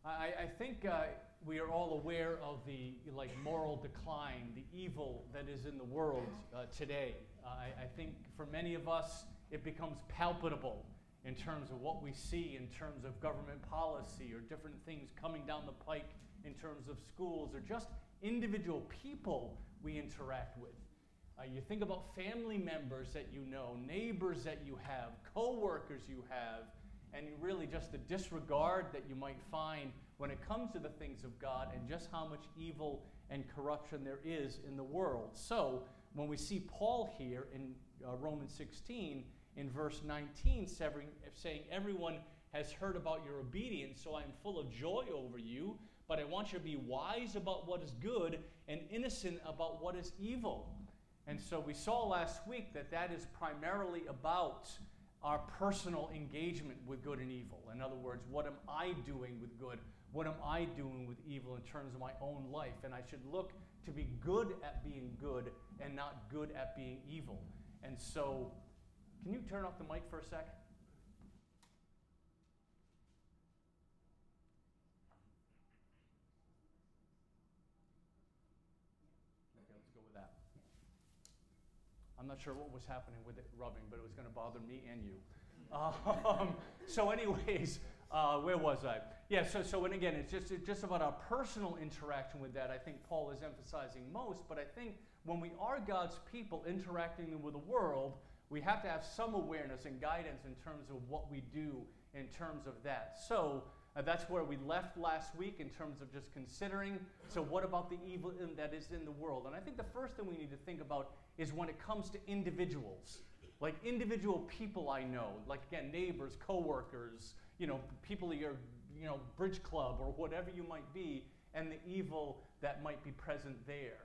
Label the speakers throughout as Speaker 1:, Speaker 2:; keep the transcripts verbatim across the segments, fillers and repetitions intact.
Speaker 1: I, I think uh, we are all aware of the like moral decline, the evil that is in the world uh, today. Uh, I, I think for many of us, it becomes palpable in terms of what we see in terms of government policy or different things coming down the pike in terms of schools or just individual people we interact with. Uh, you think about family members that you know, neighbors that you have, co-workers you have, and you really just the disregard that you might find when it comes to the things of God and just how much evil and corruption there is in the world. So when we see Paul here in uh, Romans sixteen, in verse nineteen, saying, everyone has heard about your obedience, so I am full of joy over you, but I want you to be wise about what is good and innocent about what is evil. And so we saw last week that that is primarily about our personal engagement with good and evil. In other words, what am I doing with good? What am I doing with evil in terms of my own life? And I should look to be good at being good and not good at being evil. And so, can you turn off the mic for a sec? Okay, let's go with that. I'm not sure what was happening with it rubbing, but it was going to bother me and you. Um, so anyways, uh, where was I? Yeah, so, so and again, it's just, it's just about our personal interaction with that. I think Paul is emphasizing most, but I think when we are God's people interacting with the world, we have to have some awareness and guidance in terms of what we do in terms of that. So uh, that's where we left last week in terms of just considering, so what about the evil in, that is in the world? And I think the first thing we need to think about is when it comes to individuals, like individual people I know, like again, neighbors, coworkers, you know, people at your, you know, bridge club or whatever you might be, and the evil that might be present there.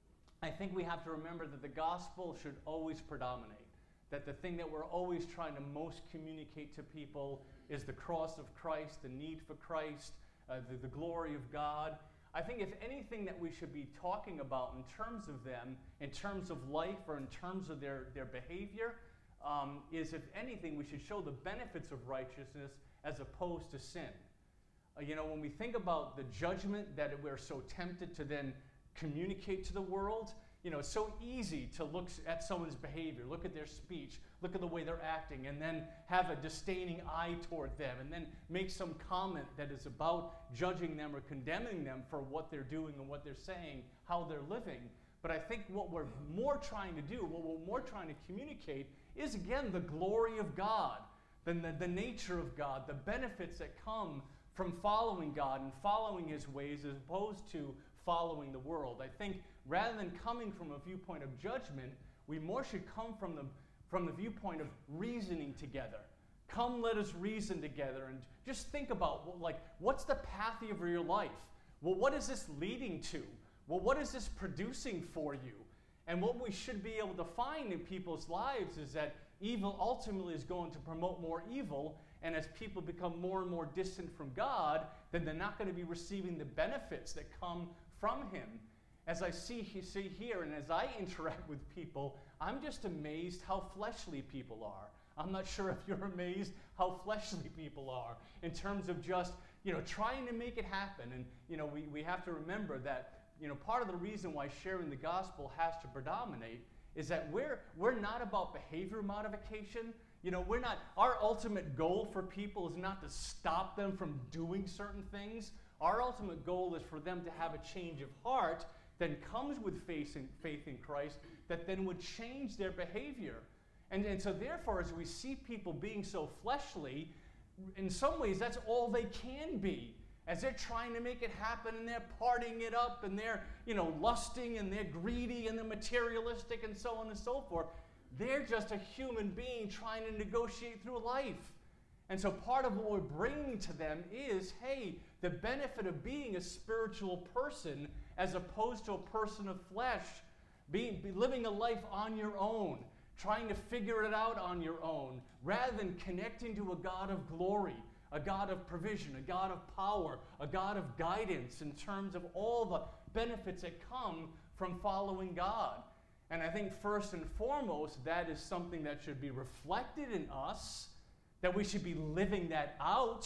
Speaker 1: I think we have to remember that the gospel should always predominate. That the thing that we're always trying to most communicate to people is the cross of Christ, the need for Christ, uh, the, the glory of God. I think if anything that we should be talking about in terms of them, in terms of life or in terms of their, their behavior, um, is if anything we should show the benefits of righteousness as opposed to sin. Uh, you know, when we think about the judgment that we're so tempted to then communicate to the world, you know, it's so easy to look at someone's behavior, look at their speech, look at the way they're acting, and then have a disdaining eye toward them, and then make some comment that is about judging them or condemning them for what they're doing and what they're saying, how they're living. But I think what we're more trying to do, what we're more trying to communicate is, again, the glory of God, the, the, the nature of God, the benefits that come from following God and following His ways as opposed to following the world. I think rather than coming from a viewpoint of judgment, we more should come from the, from the viewpoint of reasoning together. Come, let us reason together and just think about, like, what's the path of your life? Well, what is this leading to? Well, what is this producing for you? And what we should be able to find in people's lives is that evil ultimately is going to promote more evil, and as people become more and more distant from God, then they're not going to be receiving the benefits that come from Him. As I see, see here, and as I interact with people, I'm just amazed how fleshly people are. I'm not sure if you're amazed how fleshly people are in terms of just, you know, trying to make it happen. And, you know, we, we have to remember that, you know, part of the reason why sharing the gospel has to predominate is that we're, we're not about behavior modification. You know, we're not, our ultimate goal for people is not to stop them from doing certain things. Our ultimate goal is for them to have a change of heart that comes with faith in, faith in Christ that then would change their behavior. And, and so therefore, as we see people being so fleshly, in some ways that's all they can be. As they're trying to make it happen and they're partying it up and they're, you know, lusting and they're greedy and they're materialistic and so on and so forth, they're just a human being trying to negotiate through life. And so part of what we're bringing to them is, hey, the benefit of being a spiritual person as opposed to a person of flesh, being, be living a life on your own, trying to figure it out on your own, rather than connecting to a God of glory, a God of provision, a God of power, a God of guidance in terms of all the benefits that come from following God. And I think first and foremost, that is something that should be reflected in us, that we should be living that out,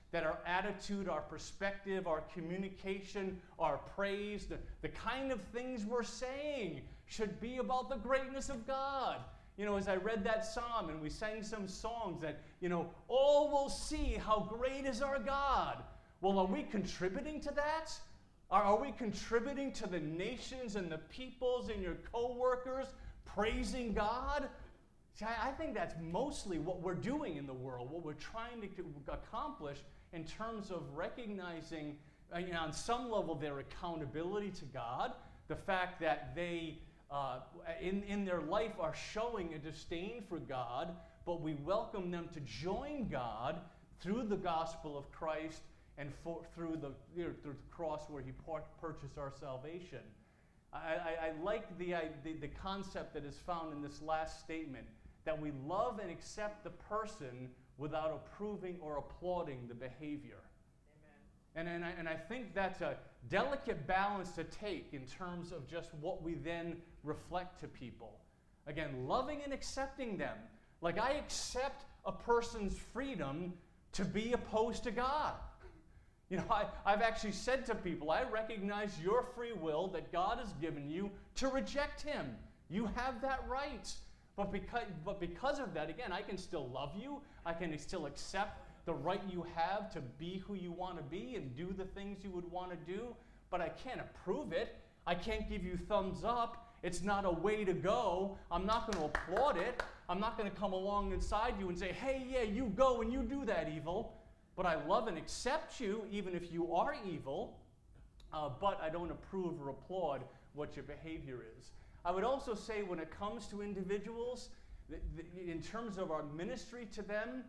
Speaker 1: that our attitude, our perspective, our communication, our praise, the, the kind of things we're saying should be about the greatness of God. You know, as I read that psalm and we sang some songs that, you know, all will see how great is our God. Well, are we contributing to that? Are, are we contributing to the nations and the peoples and your co-workers praising God? See, I, I think that's mostly what we're doing in the world, what we're trying to accomplish in terms of recognizing, uh, you know, on some level, their accountability to God, the fact that they, uh, in, in their life, are showing a disdain for God, but we welcome them to join God through the gospel of Christ and for, through, the, you know, through the cross where he purchased our salvation. I, I, I like the, I, the, the concept that is found in this last statement, that we love and accept the person without approving or applauding the behavior. Amen. And, and, I, and I think that's a delicate balance to take in terms of just what we then reflect to people. Again, loving and accepting them. Like, I accept a person's freedom to be opposed to God. You know, I, I've actually said to people, I recognize your free will that God has given you to reject him. You have that right. But because, but because of that, again, I can still love you. I can still accept the right you have to be who you want to be and do the things you would want to do. But I can't approve it. I can't give you thumbs up. It's not a way to go. I'm not going to applaud it. I'm not going to come along inside you and say, hey, yeah, you go and you do that evil. But I love and accept you, even if you are evil, uh, but I don't approve or applaud what your behavior is. I would also say when it comes to individuals, th- th- in terms of our ministry to them,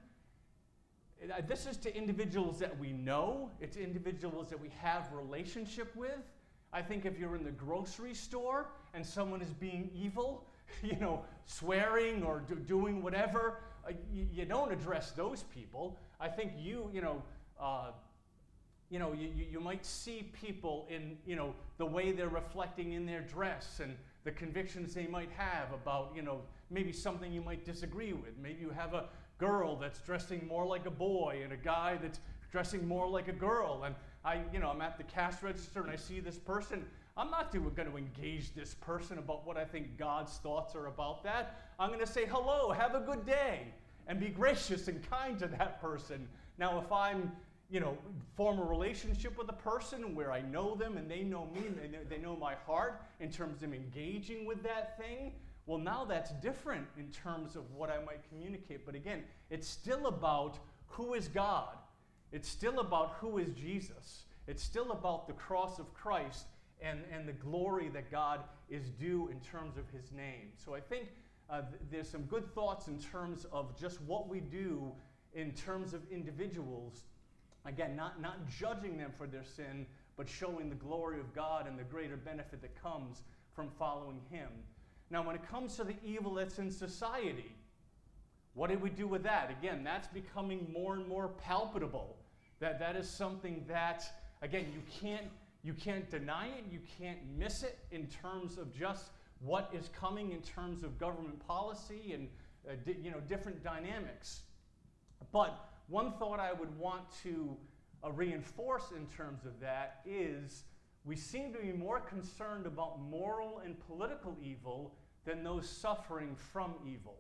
Speaker 1: uh, this is to individuals that we know. It's individuals that we have relationship with. I think if you're in the grocery store and someone is being evil, you know, swearing or do- doing whatever, uh, you, you don't address those people. I think you, you know, uh, you know, you, you might see people in, you know, the way they're reflecting in their dress and the convictions they might have about, you know, maybe something you might disagree with. Maybe you have a girl that's dressing more like a boy and a guy that's dressing more like a girl. And I, you know, I'm at the cash register and I see this person. I'm not going to engage this person about what I think God's thoughts are about that. I'm going to say, hello, have a good day, and be gracious and kind to that person. Now, if I'm, you know, form a relationship with a person where I know them and they know me and they know, they know my heart in terms of engaging with that thing, well, now that's different in terms of what I might communicate. But again, it's still about who is God. It's still about who is Jesus. It's still about the cross of Christ and, and the glory that God is due in terms of his name. So I think uh, th- there's some good thoughts in terms of just what we do in terms of individuals. Again, not, not judging them for their sin, but showing the glory of God and the greater benefit that comes from following him. Now, when it comes to the evil that's in society, what do we do with that? Again, that's becoming more and more palpable. That, that is something that, again, you can't, you can't deny it, you can't miss it in terms of just what is coming in terms of government policy and uh, di- you know, different dynamics. But one thought I would want to uh, reinforce in terms of that is we seem to be more concerned about moral and political evil than those suffering from evil.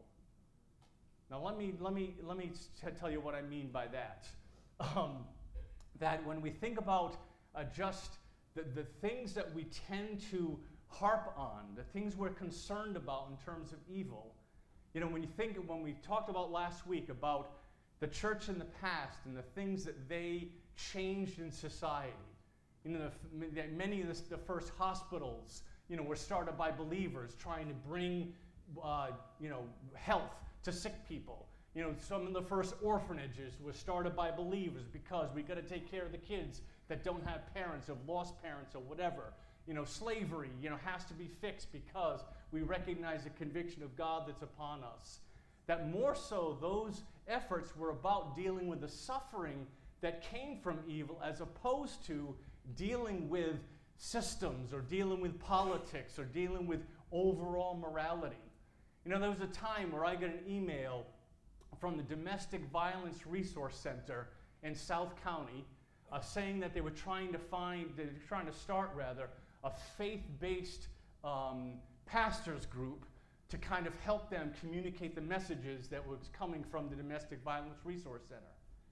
Speaker 1: Now let me let me let me t- tell you what I mean by that. Um, that when we think about uh, just the, the things that we tend to harp on, the things we're concerned about in terms of evil, you know, when you think when we talked about last week about the church in the past and the things that they changed in society. You know, the, many of the, the first hospitals, you know, were started by believers trying to bring, uh, you know, health to sick people. You know, some of the first orphanages were started by believers because we got to take care of the kids that don't have parents, have lost parents, or whatever. You know, slavery, you know, has to be fixed because we recognize the conviction of God that's upon us. That more so, those efforts were about dealing with the suffering that came from evil as opposed to dealing with systems or dealing with politics or dealing with overall morality. You know, there was a time where I got an email from the Domestic Violence Resource Center, in South County, uh, saying that they were trying to find, they were trying to start rather, a faith-based um, pastors group to kind of help them communicate the messages that was coming from the Domestic Violence Resource Center.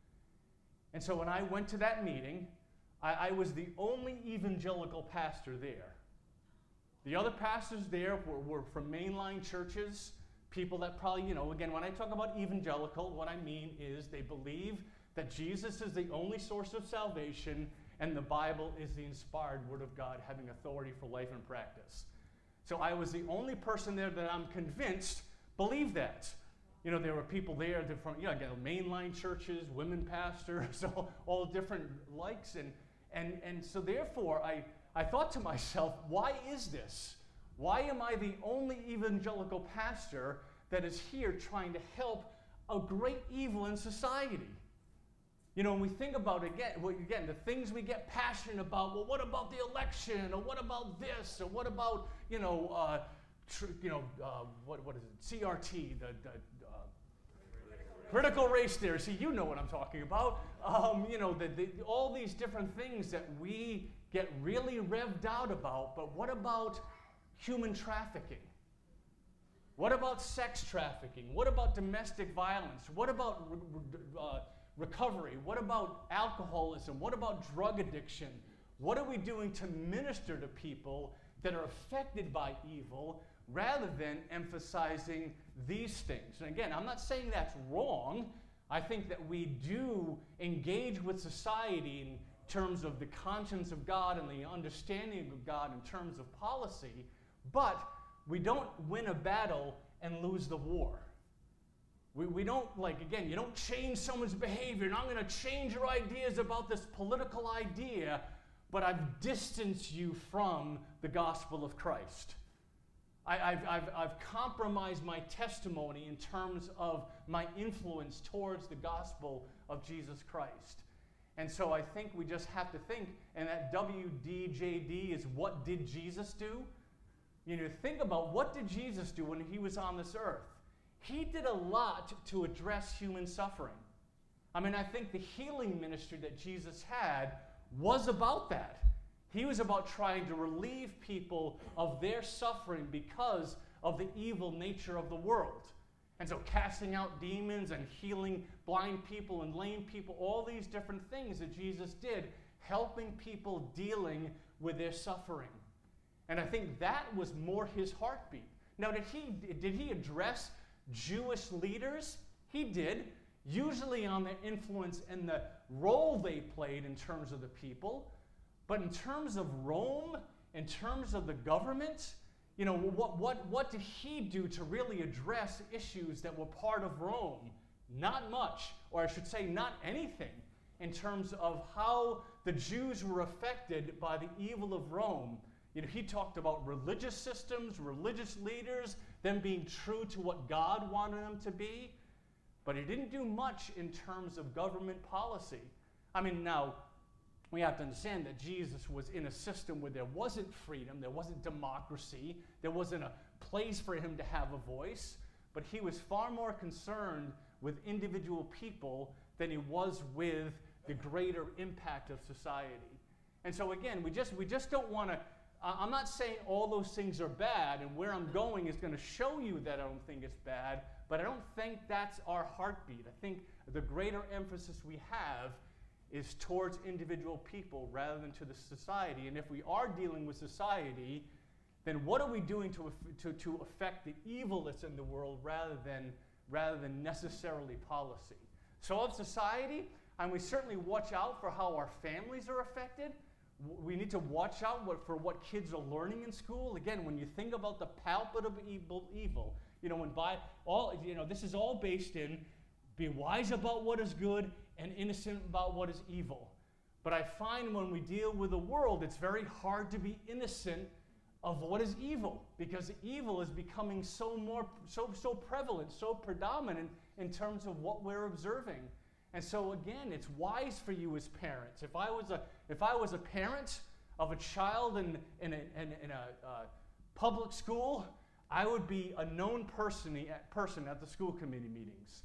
Speaker 1: And so when I went to that meeting, I, I was the only evangelical pastor there. The other pastors there were, were from mainline churches, people that probably, you know, again, when I talk about evangelical, what I mean is they believe that Jesus is the only source of salvation and the Bible is the inspired Word of God having authority for life and practice. So I was the only person there that I'm convinced believed that. You know, there were people there that from, you know, again, mainline churches, women pastors, all, all different likes. And, and, and so therefore, I, I thought to myself, why is this? Why am I the only evangelical pastor that is here trying to help a great evil in society? You know, when we think about, again, well, again, the things we get passionate about, well, what about the election? Or what about this? Or what about, you know, uh, tr- you know, uh, what, what is it? C R T, the, the uh, critical race theory. See, you know what I'm talking about. Um, you know, the, the, all these different things that we get really revved out about, but what about human trafficking? What about sex trafficking? What about domestic violence? What about uh, recovery? What about alcoholism? What about drug addiction? What are we doing to minister to people that are affected by evil rather than emphasizing these things? And again, I'm not saying that's wrong. I think that we do engage with society in terms of the conscience of God and the understanding of God in terms of policy, but we don't win a battle and lose the war. We, we don't, like, again, you don't change someone's behavior, and I'm going to change your ideas about this political idea, but I've distanced you from the gospel of Christ. I, I've, I've, I've compromised my testimony in terms of my influence towards the gospel of Jesus Christ. And so I think we just have to think, and that W D J D is what did Jesus do? You know, think about what did Jesus do when he was on this earth? He did a lot to address human suffering. I mean, I think the healing ministry that Jesus had was about that. He was about trying to relieve people of their suffering because of the evil nature of the world. And so casting out demons and healing blind people and lame people, all these different things that Jesus did, helping people dealing with their suffering. And I think that was more his heartbeat. Now, did he, did he address Jewish leaders? He did, usually on the influence and the role they played in terms of the people. But in terms of Rome, in terms of the government, you know, what, what, what did he do to really address issues that were part of Rome? Not much, or I should say not anything, in terms of how the Jews were affected by the evil of Rome. You know, he talked about religious systems, religious leaders, them being true to what God wanted them to be, but he didn't do much in terms of government policy. I mean, now, we have to understand that Jesus was in a system where there wasn't freedom, there wasn't democracy, there wasn't a place for him to have a voice, but he was far more concerned with individual people than he was with the greater impact of society. And so again, we just we just don't want to, uh, I'm not saying all those things are bad, and where I'm going is going to show you that I don't think it's bad, but I don't think that's our heartbeat. I think the greater emphasis we have is towards individual people rather than to the society. And if we are dealing with society, then what are we doing to, to, to affect the evil that's in the world rather than, rather than necessarily policy? So of society, and we certainly watch out for how our families are affected. We need to watch out what, for what kids are learning in school. Again, when you think about the palpable evil, evil you know, when by all, you know, this is all based in be wise about what is good and innocent about what is evil. But I find when we deal with the world, it's very hard to be innocent of what is evil, because evil is becoming so more so so prevalent, so predominant in terms of what we're observing. And so again, it's wise for you as parents. If I was a if I was a parent of a child in in a, in, in a uh, public school, I would be a known person person at the school committee meetings.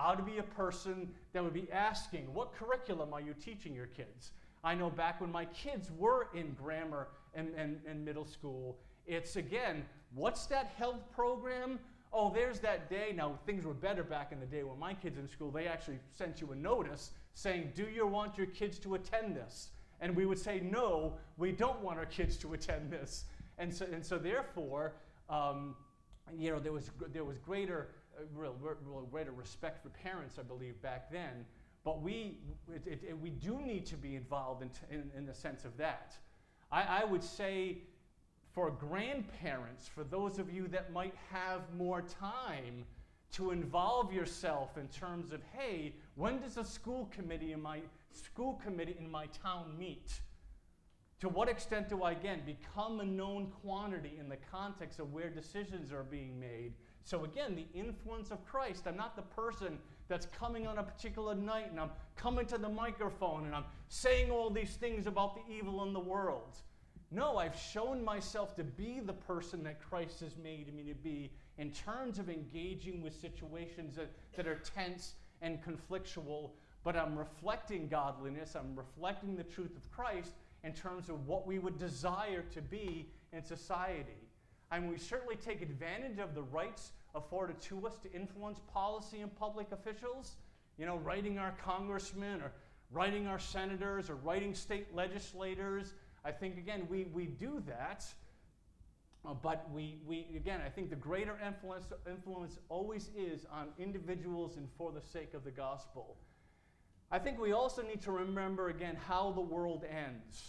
Speaker 1: I ought to be a person that would be asking, what curriculum are you teaching your kids? I know back when my kids were in grammar and, and, and middle school, it's again, what's that health program? Oh, there's that day. Now, things were better back in the day when my kids in school, they actually sent you a notice saying, do you want your kids to attend this? And we would say, no, we don't want our kids to attend this. And so, and so therefore, um, you know, there was, there was greater, uh, real, real greater respect for parents, I believe, back then. But we, it, it, it, we do need to be involved in, t- in, in the sense of that. I, I would say for grandparents, for those of you that might have more time to involve yourself in terms of, hey, when does a school committee in my school committee in my town meet? To what extent do I, again, become a known quantity in the context of where decisions are being made? So again, the influence of Christ. I'm not the person that's coming on a particular night and I'm coming to the microphone and I'm saying all these things about the evil in the world. No, I've shown myself to be the person that Christ has made me to be in terms of engaging with situations that, that are tense and conflictual, but I'm reflecting godliness, I'm reflecting the truth of Christ in terms of what we would desire to be in society. I mean, we certainly take advantage of the rights afforded to us to influence policy and public officials, you know, writing our congressmen or writing our senators or writing state legislators. I think, again, we, we do that, uh, but we, we, again, I think the greater influence, influence always is on individuals and for the sake of the gospel. I think we also need to remember, again, how the world ends.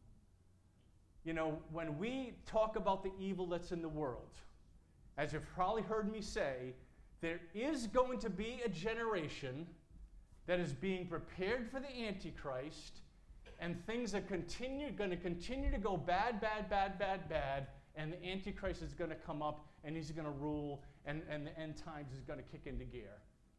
Speaker 1: You know, when we talk about the evil that's in the world, as you've probably heard me say, there is going to be a generation that is being prepared for the Antichrist, and things are continue, going to continue to go bad, bad, bad, bad, bad, and the Antichrist is going to come up, and he's going to rule, and, and the end times is going to kick into gear.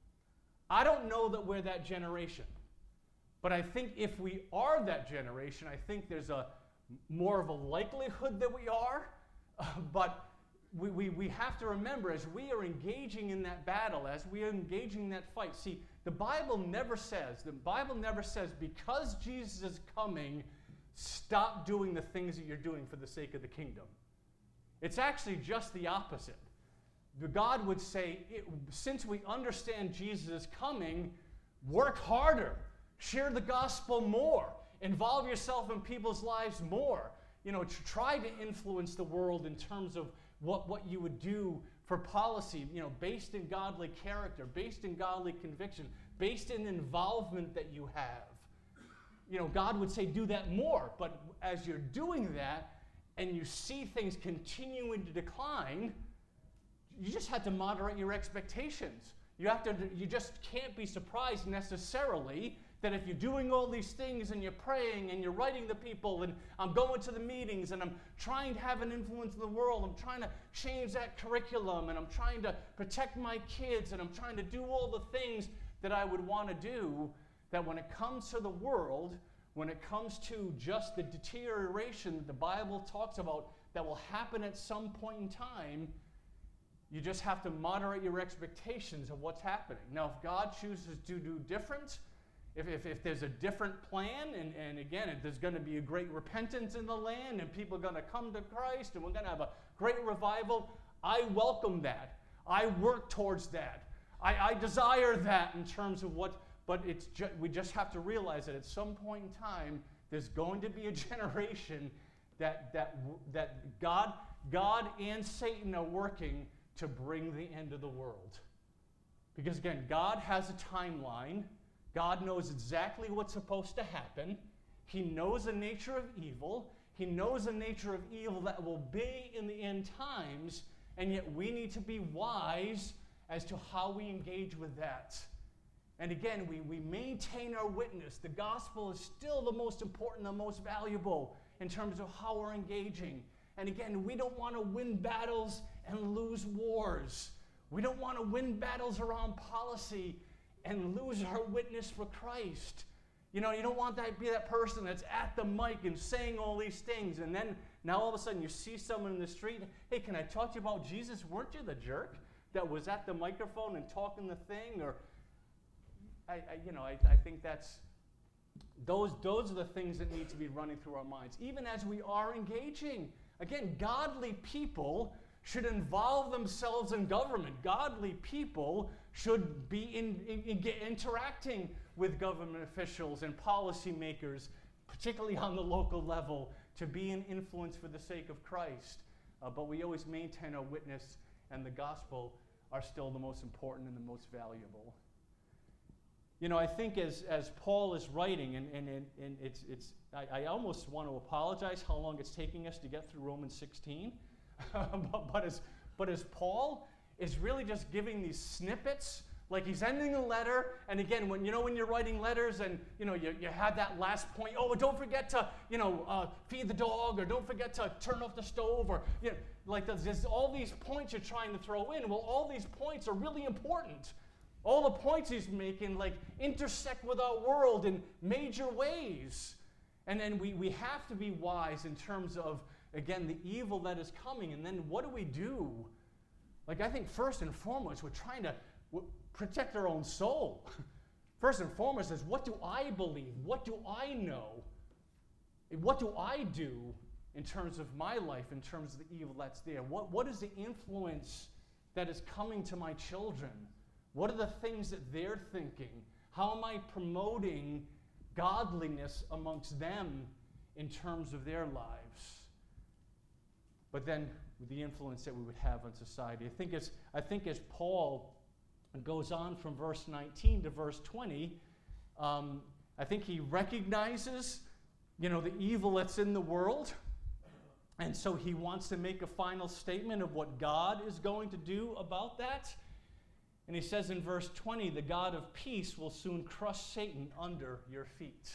Speaker 1: I don't know that we're that generation, but I think if we are that generation, I think there's a more of a likelihood that we are, uh, but we, we, we have to remember, as we are engaging in that battle, as we are engaging in that fight, see, the Bible never says, the Bible never says, because Jesus is coming, stop doing the things that you're doing for the sake of the kingdom. It's actually just the opposite. God would say, it, since we understand Jesus is coming, work harder, share the gospel more, involve yourself in people's lives more. You know, to try to influence the world in terms of what, what you would do for policy, you know, based in godly character, based in godly conviction, based in involvement that you have. You know, God would say, do that more. But as you're doing that and you see things continuing to decline, you just have to moderate your expectations. You have to, you just can't be surprised necessarily that if you're doing all these things and you're praying and you're writing to people and I'm going to the meetings and I'm trying to have an influence in the world, I'm trying to change that curriculum and I'm trying to protect my kids and I'm trying to do all the things that I would want to do, that when it comes to the world, when it comes to just the deterioration that the Bible talks about that will happen at some point in time, you just have to moderate your expectations of what's happening. Now, if God chooses to do different, If, if, if there's a different plan, and, and again, if there's going to be a great repentance in the land, and people are going to come to Christ, and we're going to have a great revival, I welcome that. I work towards that. I, I desire that in terms of what, but it's ju- we just have to realize that at some point in time, there's going to be a generation that, that, that God, God and Satan are working to bring the end of the world. Because again, God has a timeline. God knows exactly what's supposed to happen. He knows the nature of evil. He knows the nature of evil that will be in the end times, and yet we need to be wise as to how we engage with that. And again, we, we maintain our witness. The gospel is still the most important, the most valuable in terms of how we're engaging. And again, we don't want to win battles and lose wars. We don't want to win battles around policy and lose our witness for Christ. You know, you don't want that to be that person that's at the mic and saying all these things, and then now all of a sudden you see someone in the street, hey, can I talk to you about Jesus? Weren't you the jerk that was at the microphone and talking the thing? Or I, I you know, I, I think that's, those, those are the things that need to be running through our minds, even as we are engaging. Again, godly people should involve themselves in government. Godly people should be in, in, in interacting with government officials and policymakers, particularly on the local level, to be an influence for the sake of Christ. Uh, but we always maintain our witness, and the gospel are still the most important and the most valuable. You know, I think as, as Paul is writing, and, and, and, and it's, it's I, I almost want to apologize how long it's taking us to get through Romans sixteen. but, but, as, but as Paul is really just giving these snippets, like he's ending a letter, and again, when you know when you're writing letters, and you know you, you have that last point. Oh, don't forget to you know uh, feed the dog, or don't forget to turn off the stove, or you know, like there's, there's all these points you're trying to throw in. Well, all these points are really important. All the points he's making like intersect with our world in major ways, and then we we have to be wise in terms of, again, the evil that is coming, and then what do we do? Like, I think first and foremost, we're trying to w- protect our own soul. First and foremost is, what do I believe? What do I know? What do I do in terms of my life, in terms of the evil that's there? What, what is the influence that is coming to my children? What are the things that they're thinking? How am I promoting godliness amongst them in terms of their lives? But then the influence that we would have on society. I think as, I think as Paul goes on from verse nineteen to verse twenty, um, I think he recognizes, you know, the evil that's in the world. And so he wants to make a final statement of what God is going to do about that. And he says in verse twenty, the God of peace will soon crush Satan under your feet.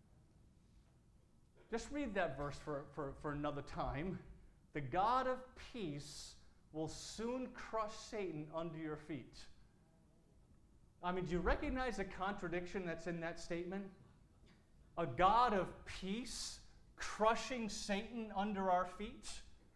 Speaker 1: Just read that verse for, for, for another time. The God of peace will soon crush Satan under your feet. I mean, do you recognize the contradiction that's in that statement? A God of peace crushing Satan under our feet?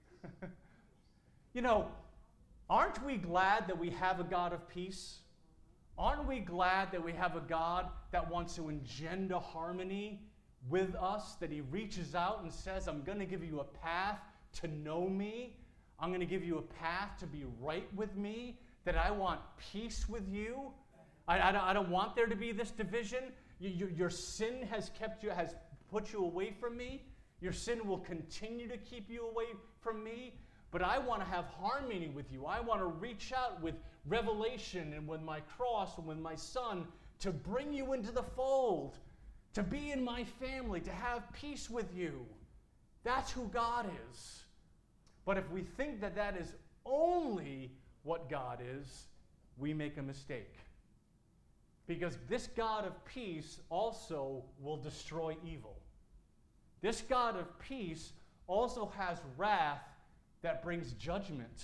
Speaker 1: You know, aren't we glad that we have a God of peace? Aren't we glad that we have a God that wants to engender harmony with us, that he reaches out and says, I'm going to give you a path to know me. I'm going to give you a path to be right with me, that I want peace with you. I, I, don't, I don't want there to be this division. You, you, your sin has kept you, has put you away from me. Your sin will continue to keep you away from me. But I want to have harmony with you. I want to reach out with revelation and with my cross and with my son to bring you into the fold, to be in my family, to have peace with you. That's who God is. But if we think that that is only what God is, we make a mistake. Because this God of peace also will destroy evil. This God of peace also has wrath that brings judgment.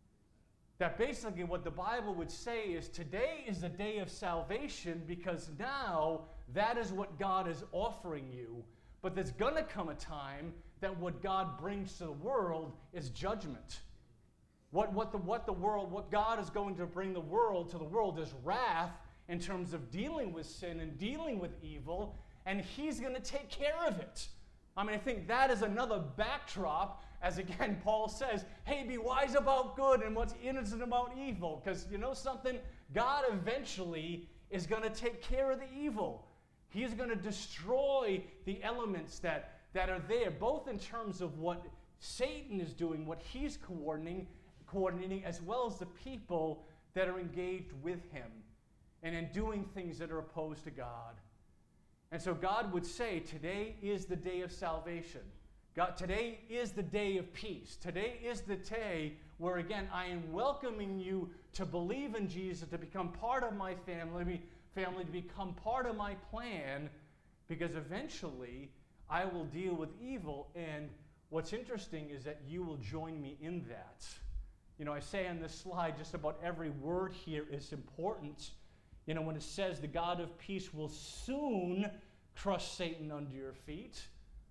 Speaker 1: That basically what the Bible would say is, today is the day of salvation, because now that is what God is offering you. But there's going to come a time that what God brings to the world is judgment. What, what, the, what the world, what God is going to bring the world to the world is wrath in terms of dealing with sin and dealing with evil, and he's going to take care of it. I mean, I think that is another backdrop, as again, Paul says, hey, be wise about good and what's innocent about evil. Because you know something? God eventually is going to take care of the evil. He is going to destroy the elements that, that are there, both in terms of what Satan is doing, what he's coordinating, coordinating, as well as the people that are engaged with him and in doing things that are opposed to God. And so God would say, today is the day of salvation. God, today is the day of peace. Today is the day where, again, I am welcoming you to believe in Jesus, to become part of my family, family, to become part of my plan, because eventually I will deal with evil. And what's interesting is that you will join me in that. You know, I say on this slide, just about every word here is important. You know, when it says the God of peace will soon crush Satan under your feet,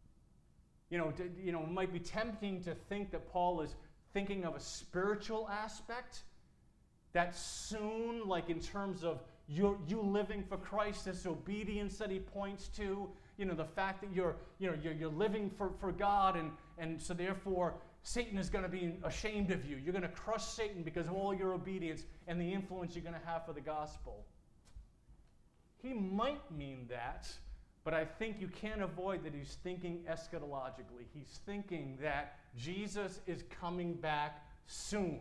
Speaker 1: you know, d- you know, it might be tempting to think that Paul is thinking of a spiritual aspect, that soon, like in terms of you're, you living for Christ, this obedience that he points to, you know, the fact that you're, you know, you're, you're living for, for God, and, and so therefore Satan is going to be ashamed of you. You're going to crush Satan because of all your obedience and the influence you're going to have for the gospel. He might mean that, but I think you can't avoid that he's thinking eschatologically. He's thinking that Jesus is coming back soon.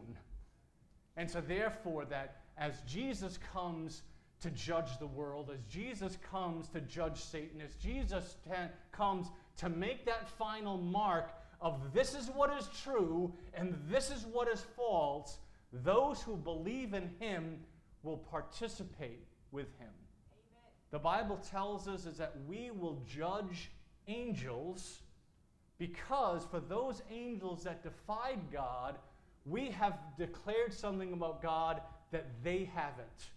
Speaker 1: And so therefore that as Jesus comes to judge the world, as Jesus comes to judge Satan, as Jesus t- comes to make that final mark of this is what is true and this is what is false, those who believe in him will participate with him. Amen. The Bible tells us is that we will judge angels because for those angels that defied God, we have declared something about God that they haven't.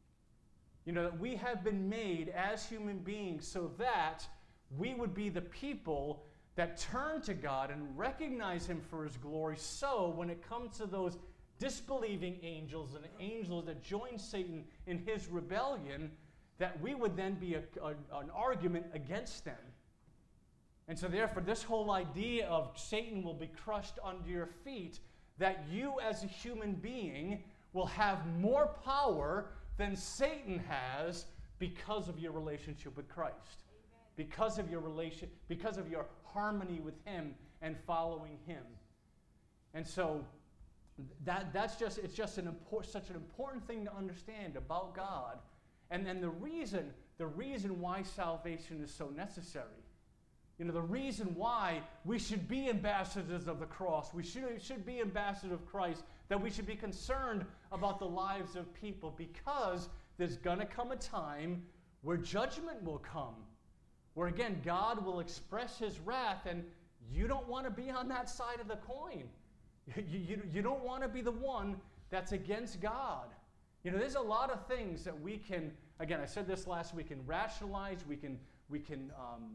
Speaker 1: You know, that we have been made as human beings so that we would be the people that turn to God and recognize him for his glory. So when it comes to those disbelieving angels and angels that join Satan in his rebellion, that we would then be a, a, an argument against them. And so therefore this whole idea of Satan will be crushed under your feet, that you as a human being will have more power than Satan has because of your relationship with Christ. Amen. Because of your relation, because of your harmony with him and following him. And so that that's just it's just an important such an important thing to understand about God. And then the reason the reason why salvation is so necessary. You know, the reason why we should be ambassadors of the cross, we should, should be ambassadors of Christ, that we should be concerned about the lives of people, because there's going to come a time where judgment will come, where again, God will express his wrath, and you don't want to be on that side of the coin. You, you, you don't want to be the one that's against God. You know, there's a lot of things that we can, again, I said this last week, we can rationalize, we can, we can, um,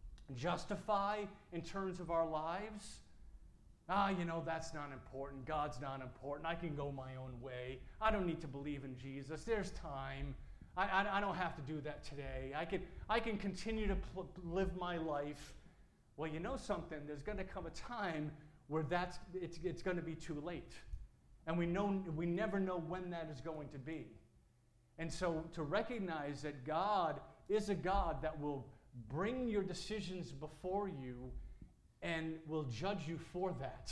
Speaker 1: justify in terms of our lives. Ah, you know, that's not important. God's not important. I can go my own way. I don't need to believe in Jesus. There's time. I, I, I don't have to do that today. I can, I can continue to pl- live my life. Well, you know something? There's going to come a time where that's it's, it's going to be too late. And we know we never know when that is going to be. And so to recognize that God is a God that will bring your decisions before you and will judge you for that.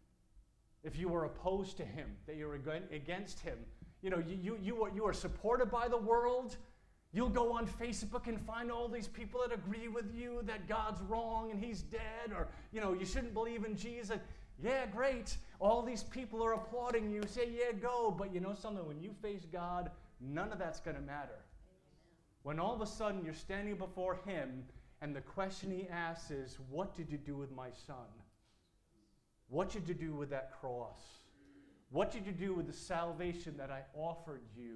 Speaker 1: If you are opposed to him, that you're against him. You know, you, you, you, are, you are supported by the world. You'll go on Facebook and find all these people that agree with you that God's wrong and he's dead, or, you know, you shouldn't believe in Jesus. Yeah, great. All these people are applauding you. Say, yeah, go. But you know something? When you face God, none of that's going to matter. When all of a sudden you're standing before him and the question he asks is, what did you do with my son? What did you do with that cross? What did you do with the salvation that I offered you?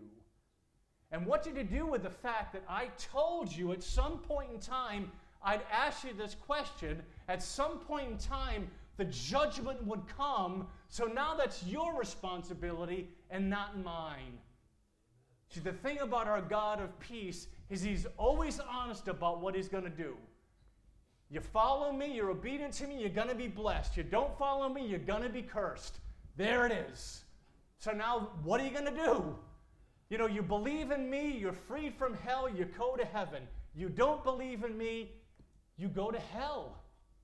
Speaker 1: And what did you do with the fact that I told you at some point in time I'd ask you this question, at some point in time the judgment would come, so now that's your responsibility and not mine. See, the thing about our God of peace is he's always honest about what he's going to do. You follow me, you're obedient to me, you're going to be blessed. You don't follow me, you're going to be cursed. There it is. So now, what are you going to do? You know, you believe in me, you're freed from hell, you go to heaven. You don't believe in me, you go to hell.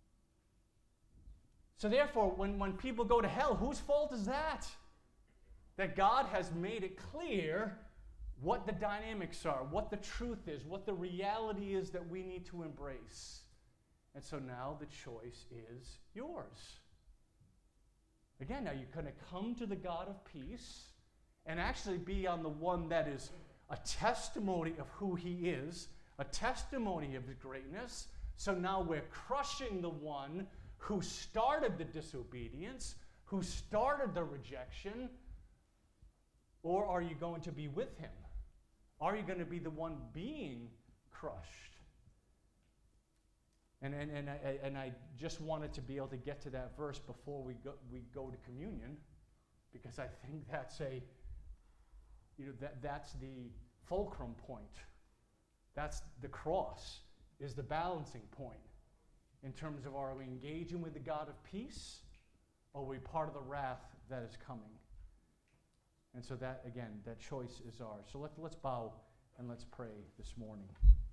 Speaker 1: So therefore, when, when people go to hell, whose fault is that? That God has made it clear what the dynamics are, what the truth is, what the reality is that we need to embrace. And so now the choice is yours. Again, now you're going to come to the God of peace and actually be on the one that is a testimony of who he is, a testimony of his greatness. So now we're crushing the one who started the disobedience, who started the rejection. Or are you going to be with him? Are you going to be the one being crushed? And, and, and, I, and I just wanted to be able to get to that verse before we go, we go to communion, because I think that's a, you know, that, that's the fulcrum point. That's the cross, is the balancing point in terms of, are we engaging with the God of peace, or are we part of the wrath that is coming? And so that, again, that choice is ours. So let, let's bow and let's pray this morning.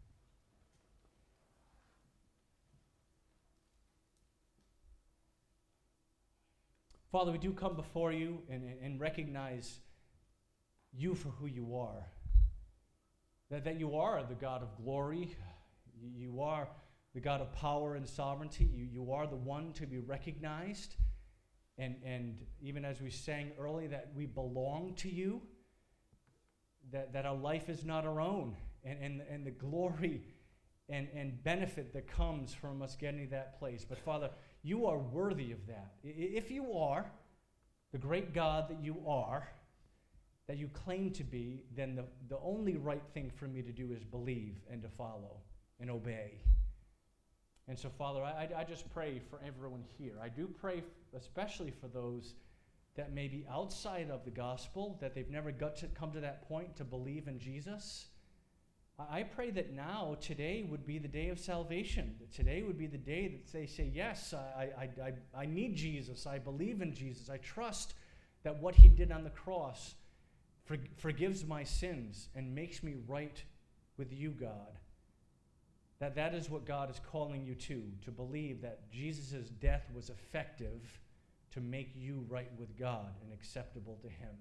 Speaker 1: Father, we do come before you and, and recognize you for who you are. That, that you are the God of glory. You are the God of power and sovereignty. You, you are the one to be recognized. And, and even as we sang earlier, that we belong to you. That, that our life is not our own. And, and, and the glory and, and benefit that comes from us getting to that place. But Father, you are worthy of that. If you are the great God that you are, that you claim to be, then the, the only right thing for me to do is believe and to follow and obey. And so, Father, I, I just pray for everyone here. I do pray especially for those that may be outside of the gospel, that they've never got to come to that point to believe in Jesus. I pray that now, today would be the day of salvation. That today would be the day that they say, yes, I, I, I, I need Jesus. I believe in Jesus. I trust that what he did on the cross for, forgives my sins and makes me right with you, God. That that is what God is calling you to, to believe that Jesus' death was effective to make you right with God and acceptable to him.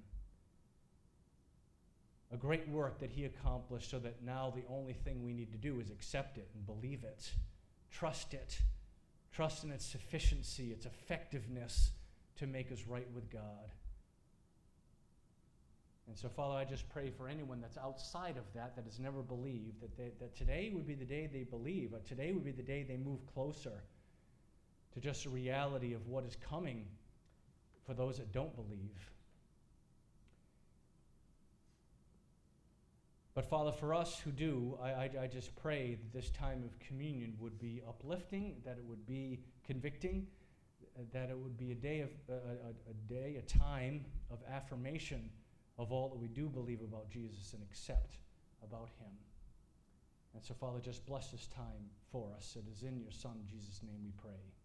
Speaker 1: A great work that he accomplished, so that now the only thing we need to do is accept it and believe it. Trust it. Trust in its sufficiency, its effectiveness to make us right with God. And so, Father, I just pray for anyone that's outside of that, that has never believed, that, they, that today would be the day they believe, or today would be the day they move closer to just a reality of what is coming for those that don't believe. But Father, for us who do, I, I, I just pray that this time of communion would be uplifting, that it would be convicting, that it would be a day of a, a, a day, a time of affirmation of all that we do believe about Jesus and accept about him. And so, Father, just bless this time for us. It is in your Son, Jesus' name, we pray.